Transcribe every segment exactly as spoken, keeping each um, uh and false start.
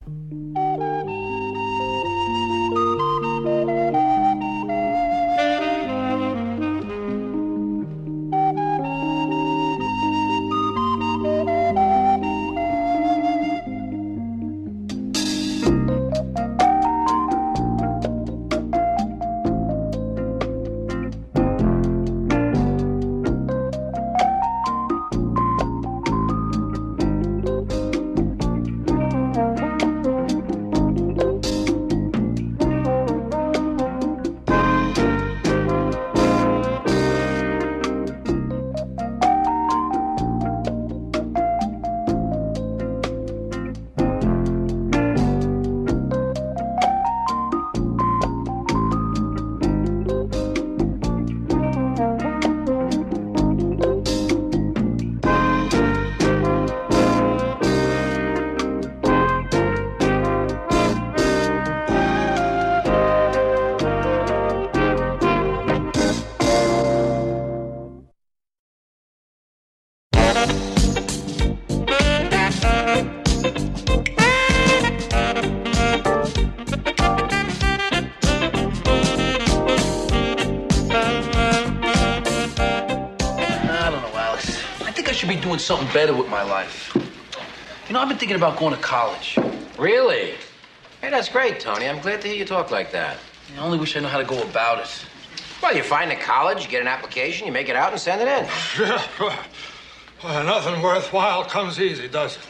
Doing something better with my life. You know, I've been thinking about going to college. Really? Hey, that's great, Tony. I'm glad to hear you talk like that. I only wish I knew how to go about it. Well, you find a college, you get an application, you make it out and send it in. Yeah, well, nothing worthwhile comes easy, does it?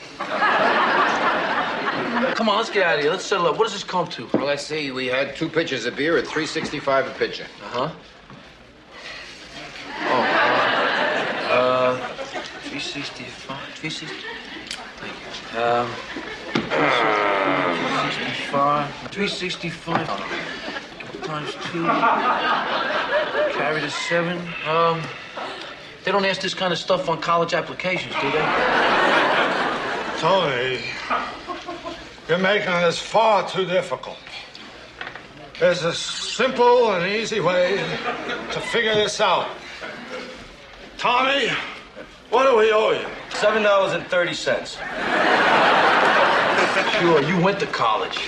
Come on, let's get out of here. Let's settle up. What does this come to? Well, let's see. We had two pitchers of beer at three sixty-five a pitcher. Uh-huh. Oh, uh... uh three sixty-five, three sixty. Thank you. Um, three sixty-five, three sixty-five times two, carry to seven. Um, they don't ask this kind of stuff on college applications, do they? Tony, you're making this far too difficult. There's a simple and easy way to figure this out. Tommy, what do we owe you? Seven dollars and thirty cents. Sure, you went to college.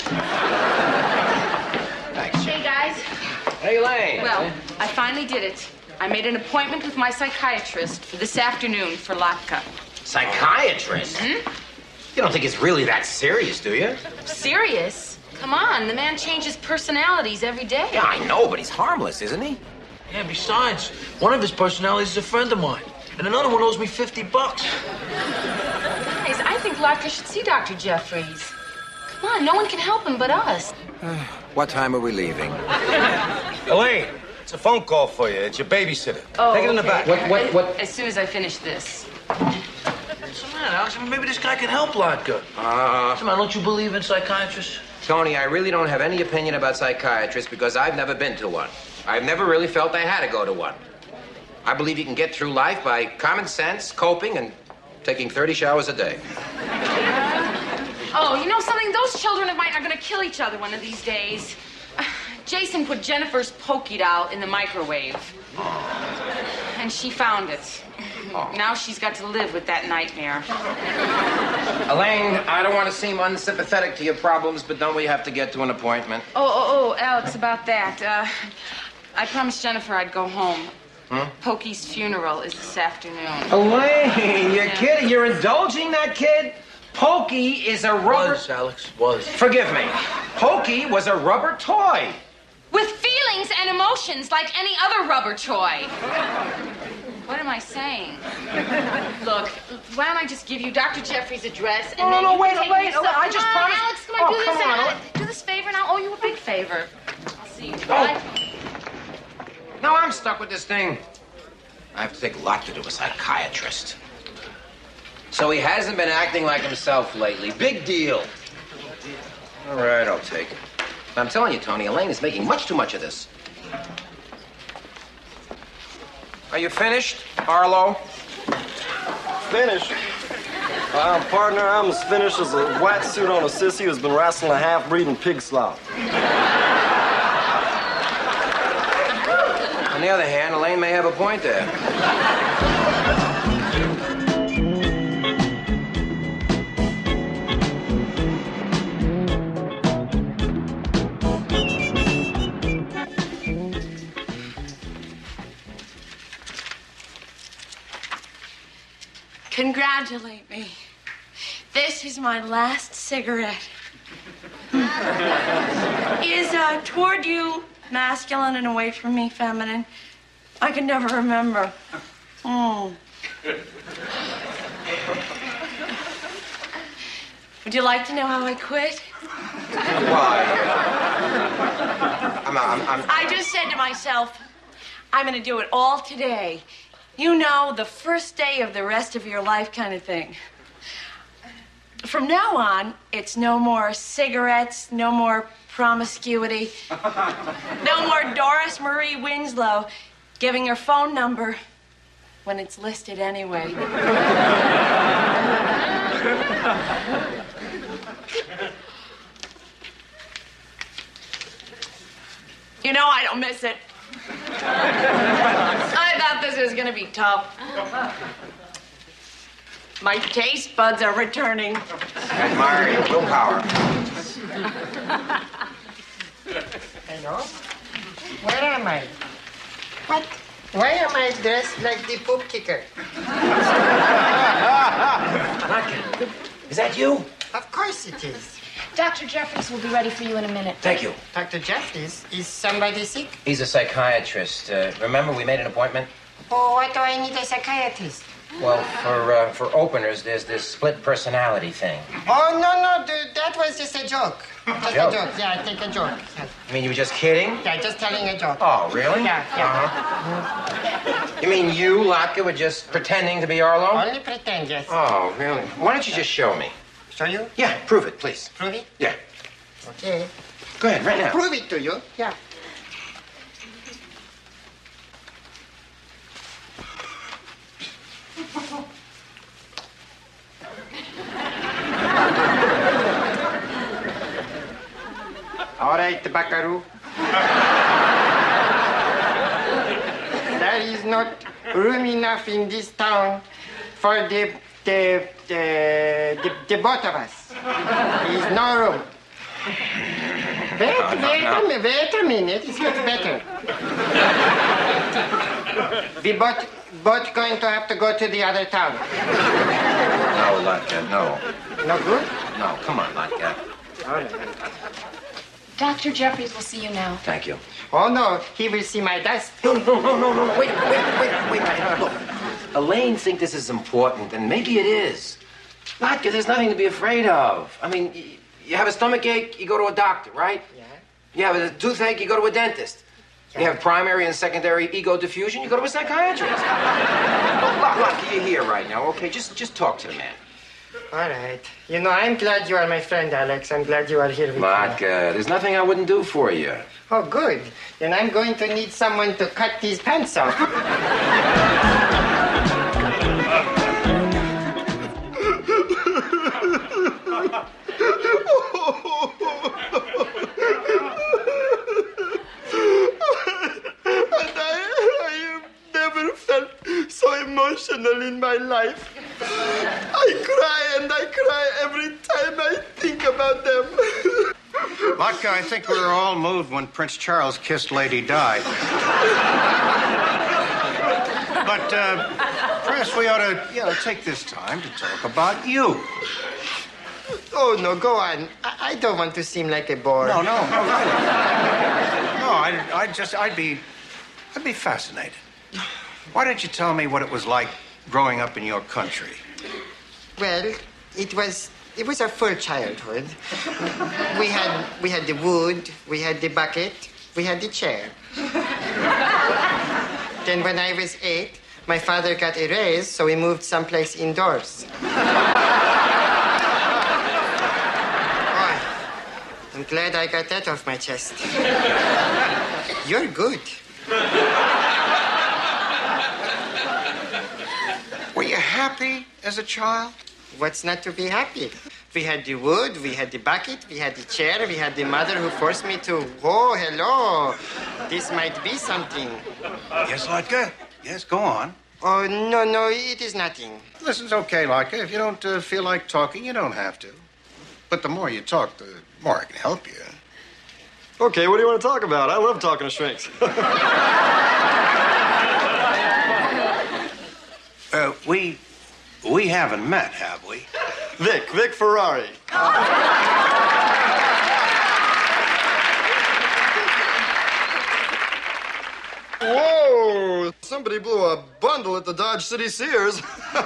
Thanks. Hey, guys. Hey, Elaine. Well, I finally did it. I made an appointment with my psychiatrist for this afternoon for Latka. Psychiatrist? Hmm? You don't think it's really that serious, do you? Serious? Come on, the man changes personalities every day. Yeah, I know, but he's harmless, isn't he? Yeah, besides, one of his personalities is a friend of mine. And another one owes me fifty bucks. Guys, I think Latka should see Doctor Jeffries. Come on, no one can help him but us. What time are we leaving? Elaine, it's a phone call for you. It's your babysitter. Oh, Take it in the okay. back. What, what, what? As soon as I finish this. What's the matter, Alex? I mean, maybe this guy can help Latka. Uh, Come on, don't you believe in psychiatrists? Tony, I really don't have any opinion about psychiatrists because I've never been to one. I've never really felt I had to go to one. I believe you can get through life by common sense, coping, and taking thirty showers a day. Oh, you know something? Those children of mine are going to kill each other one of these days. Uh, Jason put Jennifer's Pokey doll in the microwave. And she found it. Oh. Now she's got to live with that nightmare. Elaine, I don't want to seem unsympathetic to your problems, but don't we have to get to an appointment? Oh, oh, oh, Alex, about that. Uh, I promised Jennifer I'd go home. Hmm? Pokey's funeral is this afternoon. Elaine, you're Yeah. kidding. You're indulging that kid? Pokey is a rubber... Was, Alex, was. Forgive me. Pokey was a rubber toy. With feelings and emotions like any other rubber toy. What am I saying? Look, why don't I just give you Doctor Jeffries' address and No, then no, you wait, can take wait, me some- wait, I Come just on, promised- Alex, come on, Oh, do come this. on, and Alex. I- do this favor, and I'll owe you a big favor. I'll see you. Oh. Bye. No, I'm stuck with this thing. I have to take a lot to do with a psychiatrist. So he hasn't been acting like himself lately. Big deal. All right, I'll take it. But I'm telling you, Tony, Elaine is making much too much of this. Are you finished, Harlow? Finished? Uh, partner, I'm as finished as a white suit on a sissy who's been wrestling a half-breed in pig slop. On the other hand, Elaine may have a point there. congratulate me. This is my last cigarette. Is uh, toward you masculine and away from me feminine? I can never remember. Mm. Would you like to know how I quit? Why? I'm, I'm, I'm... I just said to myself, I'm going to do it all today. You know, the first day of the rest of your life kind of thing. From now on, it's no more cigarettes, no more promiscuity, no more Doris Marie Winslow giving her phone number when it's listed anyway. You know, I don't miss it. I thought this was gonna be tough. My taste buds are returning. I admire your willpower. Hello? Where am I? What? Why am I dressed like the poop kicker? Is that you? Of course it is. Doctor Jeffries will be ready for you in a minute. Thank you. Doctor Jeffries, is somebody sick? He's a psychiatrist. Uh, remember, we made an appointment? Oh, what do I need a psychiatrist? Well, for uh, for openers, there's this split personality thing. Oh, no, no, dude, that was just a joke. Just Joke? a joke. Yeah, I take a joke. Yeah. I mean, you were just kidding? Yeah, just telling a joke. Oh, really? Yeah, yeah. Uh-huh. You mean you, Latka, were just pretending to be Arlo? Only pretend, yes. Oh, really? Why don't you just show me? Show you? Yeah, prove it, please. Prove it? Yeah. Okay. Go ahead, right now. Prove it to you. Yeah. All right, Buckaroo. There is not room enough in this town for the the the the, the both of us. There is no room. Wait, wait a minute, wait a minute. It gets better. We both both going to have to go to the other town. No, Latka, no. No good? No, come on, Latka. All right. Doctor Jeffries will see you now. Thank you. Oh no, he will see my dust. No, no, no, no, no. Wait, wait, wait, wait. Look, Elaine thinks this is important, and maybe it is. Latka, there's nothing to be afraid of. I mean, y- you have a stomach ache, you go to a doctor, right? Yeah. You have a toothache, you go to a dentist. You have primary and secondary ego diffusion, you go to a psychiatrist. Look, Latka, you're here right now, okay? Just, just talk to the man. All right. You know, I'm glad you are my friend, Alex. I'm glad you are here with me. Latka, there's nothing I wouldn't do for you. Oh, good. Then I'm going to need someone to cut these pants off. And I, I have never felt so emotional in my life. I cry and I cry every time I think about them. Latka, I think we were all moved when Prince Charles kissed Lady Di. But uh, perhaps we ought to, you know, take this time to talk about you. Oh, no, go on. I, I don't want to seem like a bore. No, no, no, really. No, I'd, I'd just, I'd be, I'd be fascinated. Why don't you tell me what it was like growing up in your country? Well, it was it was a full childhood. We had we had the wood, we had the bucket, we had the chair. Then when I was eight, my father got a raise, so we moved someplace indoors. Oh, I'm glad I got that off my chest. You're good. Were you happy as a child? What's not to be happy? We had the wood, we had the bucket, we had the chair, we had the mother who forced me to, oh, hello, this might be something. Yes, Latka? Yes, go on. Oh, no, no, it is nothing. Listen, it's okay, Latka. If you don't uh, feel like talking, you don't have to. But the more you talk, the more I can help you. Okay, what do you want to talk about? I love talking to shrinks. Uh, we we haven't met, have we? Vic, Vic Ferrari. Whoa! Somebody blew a bundle at the Dodge City Sears.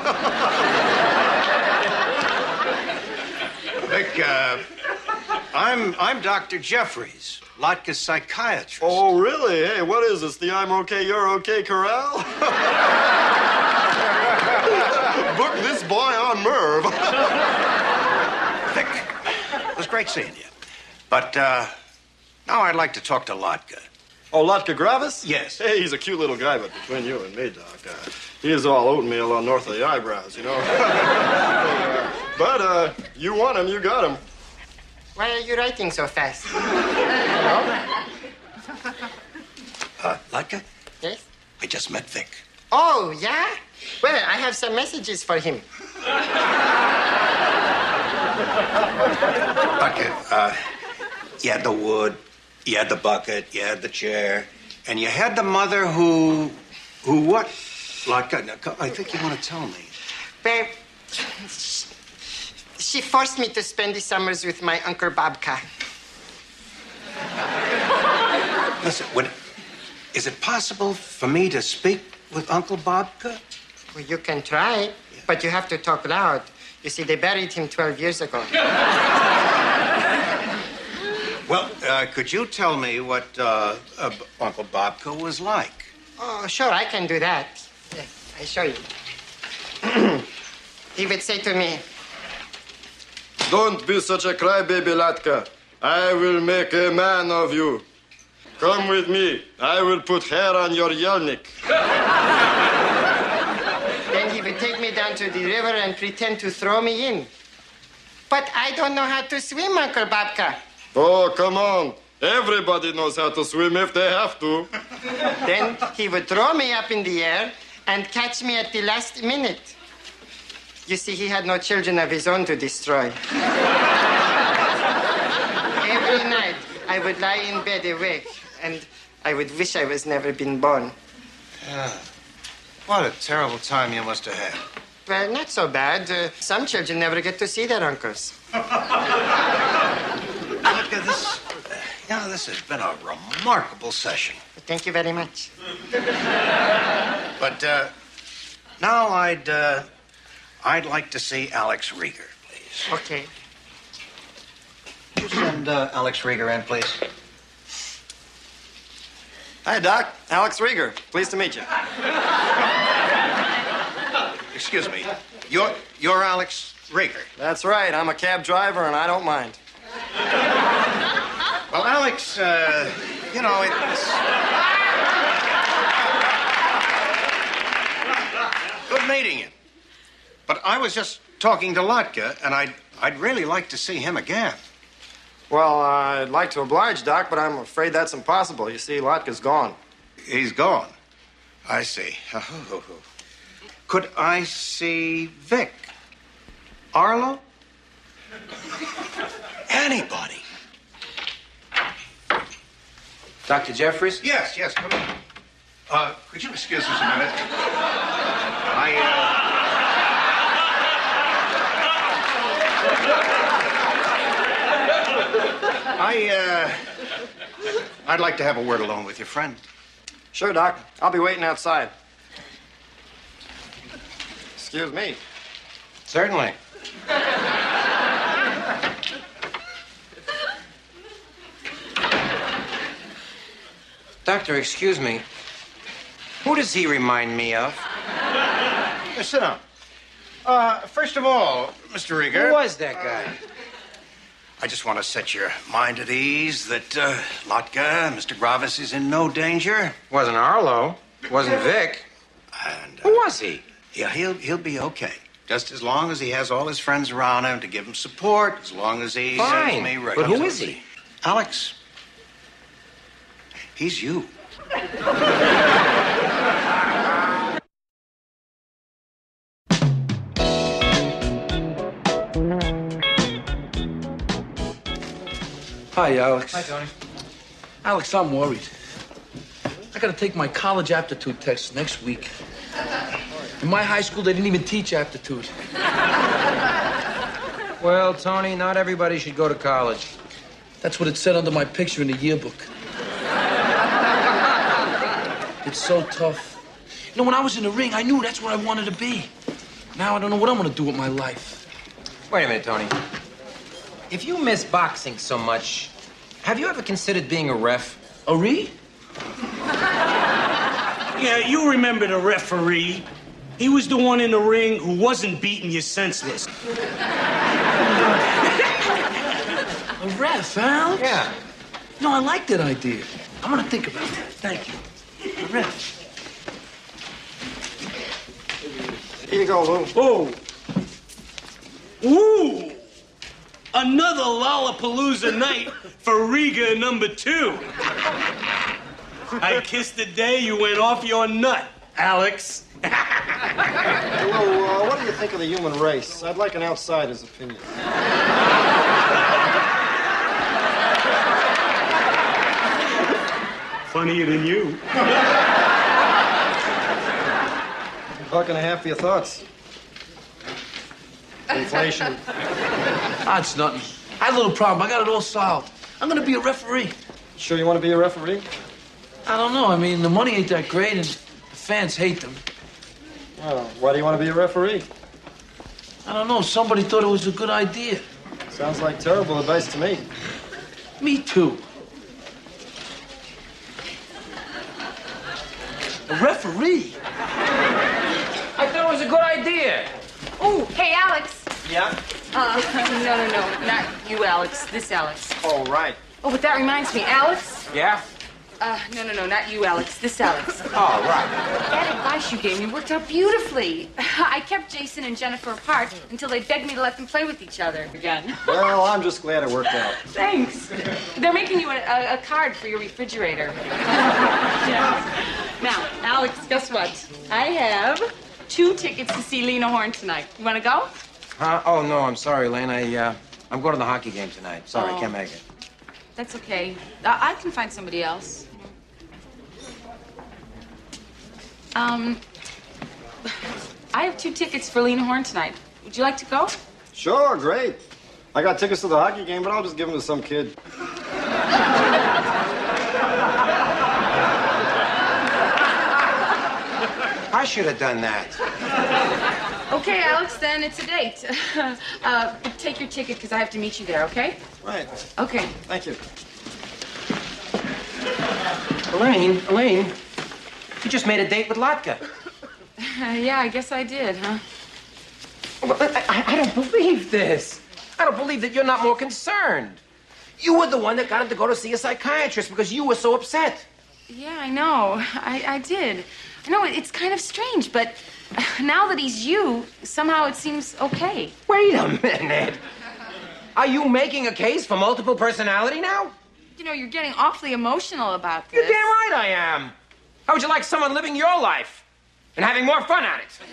Vic, uh, I'm I'm Doctor Jeffries, Lotka's psychiatrist. Oh, really? Hey, what is this? The I'm okay, you're okay corral? Book this boy on Merv. Vic, it was great seeing you. But uh, now I'd like to talk to Lotka. Oh, Lotka Gravis? Yes. Hey, he's a cute little guy, but between you and me, Doc, uh, he is all oatmeal on north of the eyebrows, you know? But, uh, you want him, you got him. Why are you writing so fast? Uh, Lotka, Yes? I just met Vic. Oh, yeah? Well, I have some messages for him. Lotka, uh, you had the wood, you had the bucket, you had the chair, and you had the mother who... Who what? Lotka, I think you want to tell me. Well, she forced me to spend the summers with my Uncle Babka. Listen, would, is it possible for me to speak with Uncle Babka? Well, you can try, but you have to talk loud. You see, they buried him twelve years ago. Well, uh, could you tell me what uh, uh, Uncle Babka was like? Oh, sure, I can do that. Yeah, I show you. He would say to me, Don't be such a crybaby, Latka. I will make a man of you. Come with me. I will put hair on your yelnik. then he would take me down to the river and pretend to throw me in. But I don't know how to swim, Uncle Babka. Oh, come on. Everybody knows how to swim if they have to. Then he would throw me up in the air and catch me at the last minute. You see, he had no children of his own to destroy. Every night, I would lie in bed awake, and I would wish I was never been born. Yeah. What a terrible time you must have had. Well, not so bad. Uh, some children never get to see their uncles. Look at this. You know, this has been a remarkable session. Thank you very much. But uh, now I'd uh, I'd like to see Alex Rieger, please. Okay. Could you send uh, Alex Rieger in, please? Hi, Doc. Alex Rieger. Pleased to meet you. Excuse me. You're you're Alex Rieger. That's right. I'm a cab driver, and I don't mind. Well, Alex, uh, you know, it's good meeting you. But I was just talking to Lotka, and I'd I'd really like to see him again. Well, uh, I'd like to oblige, Doc, but I'm afraid that's impossible. You see, Lotka's gone. He's gone. I see. Could I see Vic? Arlo? Anybody? Doctor Jeffries? Yes, yes, come in. Uh, could you excuse us a minute? I, uh... I, uh... I'd like to have a word alone with your friend. Sure, Doc. I'll be waiting outside. Excuse me. Certainly. Doctor, excuse me. Who does he remind me of? Uh, sit down. Uh, first of all, Mister Rieger... Who was that guy? I just want to set your mind at ease that uh, Lotka, Mister Gravis, is in no danger. Wasn't Arlo. Wasn't Vic. And, uh, Who was he? Yeah, he'll he'll be okay. Just as long as he has all his friends around him to give him support, as long as he Fine. sends me But regularly. who is he? Alex. He's you. Hi, Alex. Hi, Tony. Alex, I'm worried. I gotta take my college aptitude test next week. In my high school, they didn't even teach aptitude. Well, Tony, not everybody should go to college. That's what it said under my picture in the yearbook. It's so tough. You know, when I was in the ring, I knew that's what I wanted to be. Now I don't know what I'm gonna do with my life. Wait a minute, Tony. If you miss boxing so much, have you ever considered being a ref? A re? Yeah, you remember the referee. He was the one in the ring who wasn't beating you senseless. A ref, Al? Yeah. No, I like that idea. I'm gonna think about that. Thank you. A ref. Here you go, Lou. Oh. Ooh. Another Lollapalooza night for Riga number two. I kissed the day you went off your nut, Alex. Hey, Lou, uh, what do you think of the human race? I'd like an outsider's opinion. Funnier than you. Buck and a half for your thoughts. Inflation. That's nothing. I had a little problem. I got it all solved. I'm gonna be a referee. Sure you want to be a referee? I don't know. I mean, the money ain't that great, and the fans hate them. Well, why do you want to be a referee? I don't know. Somebody thought it was a good idea. Sounds like terrible advice to me. Me too. A referee? I thought it was a good idea. Oh, hey, Alex. Yeah? Uh, no, no, no, not you, Alex. This Alex. Oh, right. Oh, but that reminds me, Alex. Yeah? Uh, no, no, no, not you, Alex. This Alex. Oh, right. That advice you gave me worked out beautifully. I kept Jason and Jennifer apart until they begged me to let them play with each other again. Well, I'm just glad it worked out. Thanks. They're making you a, a, a card for your refrigerator. Yeah. Now, Alex, guess what? I have two tickets to see Lena Horne tonight. You want to go? Huh? Oh, no, I'm sorry, Elaine. I, uh, I'm going to the hockey game tonight. Sorry, Oh. I can't make it. That's okay. I, I can find somebody else. Um, I have two tickets for Lena Horne tonight. Would you like to go? Sure, great. I got tickets to the hockey game, but I'll just give them to some kid. I should have done that. Okay, Alex, then it's a date. uh, take your ticket because I have to meet you there, okay? Right. Okay. Thank you. Elaine, Elaine, you just made a date with Latka. Uh, yeah, I guess I did, huh? Well, I, I, I don't believe this. I don't believe that you're not more concerned. You were the one that got him to go to see a psychiatrist because you were so upset. Yeah, I know. I, I did. I know it's kind of strange, but now that he's you, somehow it seems okay. Wait a minute. Are you making a case for multiple personality now? You know, you're getting awfully emotional about this. You're damn right I am. How would you like someone living your life and having more fun at it?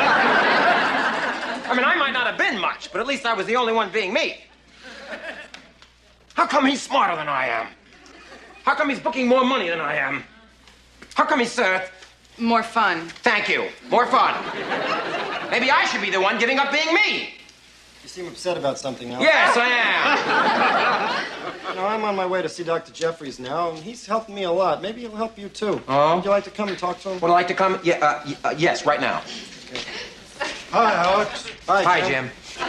I mean, I might not have been much, but at least I was the only one being me. How come he's smarter than I am? How come he's booking more money than I am? How come he's, uh... More fun. Thank you. More fun. Maybe I should be the one giving up being me. You seem upset about something now. Yes, I am. You know, I'm on my way to see Doctor Jeffries now, and he's helping me a lot. Maybe he'll help you, too. Oh? Would you like to come and talk to him? Would I like to come? Yeah, uh, y- uh, yes, right now. Okay. Hi, Alex. Hi, Hi, Jim.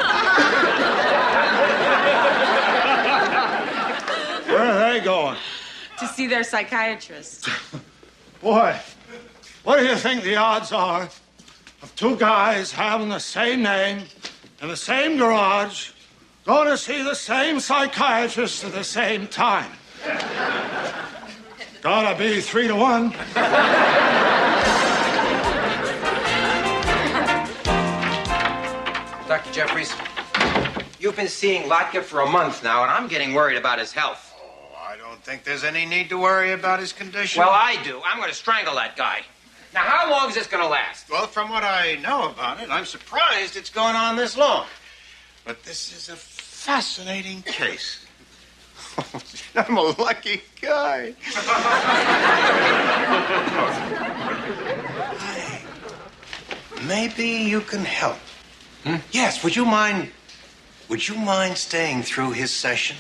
Jim. Where are they going? To see their psychiatrist. Boy, what do you think the odds are of two guys having the same name in the same garage going to see the same psychiatrist at the same time? Gotta be three to one. Doctor Jeffries, you've been seeing Latka for a month now, and I'm getting worried about his health. I don't think there's any need to worry about his condition. Well, I do. I'm going to strangle that guy. Now, how long is this going to last? Well, from what I know about it, I'm surprised it's going on this long. But this is a fascinating case. I'm a lucky guy. maybe you can help. Hmm? Yes, would you mind, would you mind staying through his session?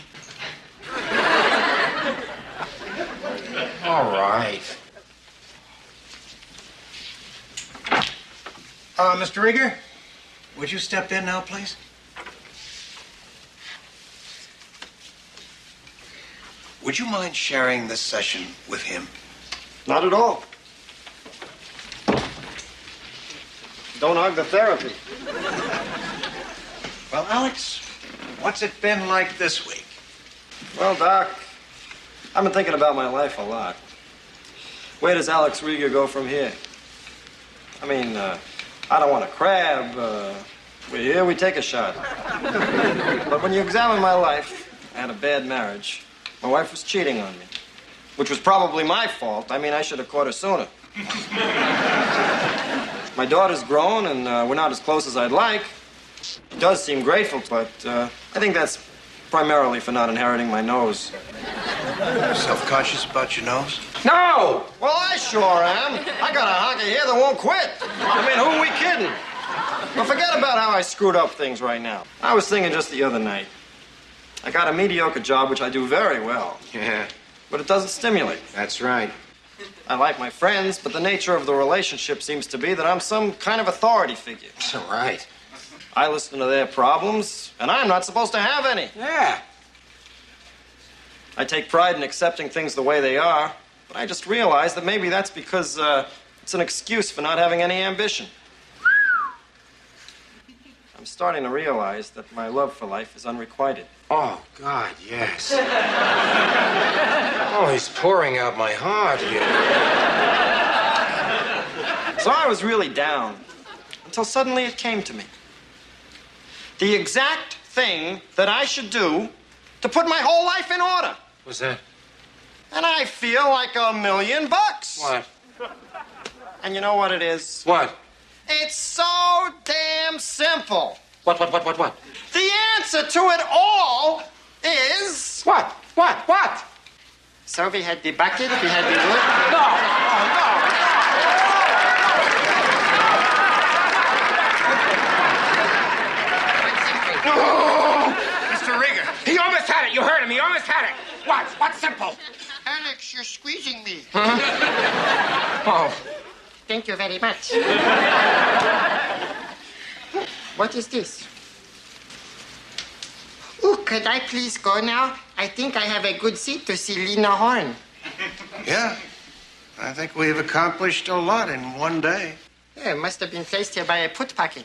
All right. Uh, Mister Rieger, would you step in now, please? Would you mind sharing this session with him? Not at all. Don't hug the therapy. Well, Alex, what's it been like this week? Well, Doc, I've been thinking about my life a lot. Where does Alex Rieger go from here? I mean, uh, I don't want to crab. Uh, we're here, we take a shot. But when you examine my life, I had a bad marriage. My wife was cheating on me, which was probably my fault. I mean, I should have caught her sooner. My daughter's grown, and uh, we're not as close as I'd like. She does seem grateful, but uh, I think that's primarily for not inheriting my nose. Self-conscious about your nose? No! Well, I sure am. I got a hunk of hair that won't quit. I mean, who are we kidding? Well, forget about how I screwed up things right now. I was thinking just the other night. I got a mediocre job, which I do very well. Yeah. But it doesn't stimulate. That's right. I like my friends, but the nature of the relationship seems to be that I'm some kind of authority figure. That's all right. I listen to their problems, and I'm not supposed to have any. Yeah. I take pride in accepting things the way they are, but I just realized that maybe that's because uh, it's an excuse for not having any ambition. I'm starting to realize that my love for life is unrequited. Oh, God, yes. Oh, he's pouring out my heart here. So I was really down until suddenly it came to me. The exact thing that I should do to put my whole life in order. What's that? And I feel like a million bucks. What? And you know what it is? What? It's so damn simple. What, what, what, what, what? The answer to it all is... What? What? What? So we had the bucket, we had the wood... No! Oh, no! No! Mister Rieger, he almost had it. You heard him. He almost had it. What? What's simple? Alex, you're squeezing me. Oh. Thank you very much. What is this? Oh, could I please go now? I think I have a good seat to see Lena Horne. Yeah. I think we've accomplished a lot in one day. Yeah, it must have been placed here by a put pocket.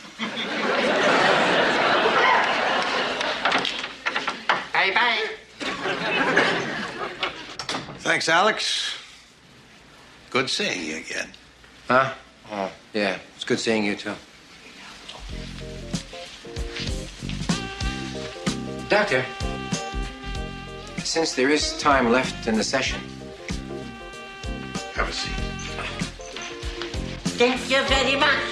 Bye-bye. Thanks, Alex. Good seeing you again. Huh? Oh, yeah. It's good seeing you, too. Doctor, since there is time left in the session... Have a seat. Thank you very much.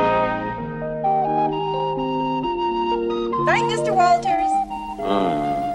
Bye, Mister Walters. Hmm.